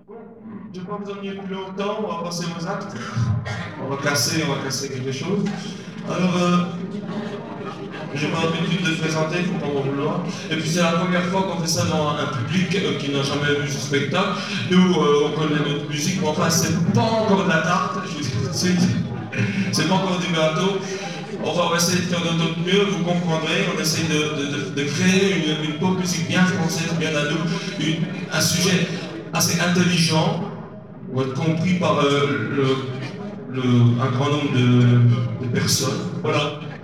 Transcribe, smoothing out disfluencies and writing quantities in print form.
Je ne vais pas vous emmener plus longtemps, on va passer aux actes. On va casser quelque chose. Alors, j'ai pas l'habitude de se présenter, il faut pas m'en vouloir. Et puis c'est la première fois qu'on fait ça dans un public qui n'a jamais vu ce spectacle. Nous, on connaît notre musique, mais enfin, c'est pas encore de la tarte, je vous dis tout de suite. C'est pas encore du gâteau. On va essayer de faire de notre mieux, vous comprendrez. On essaie de créer une pop musique bien française, bien à nous, un sujet assez intelligent, pour être compris par un grand nombre de personnes. Voilà.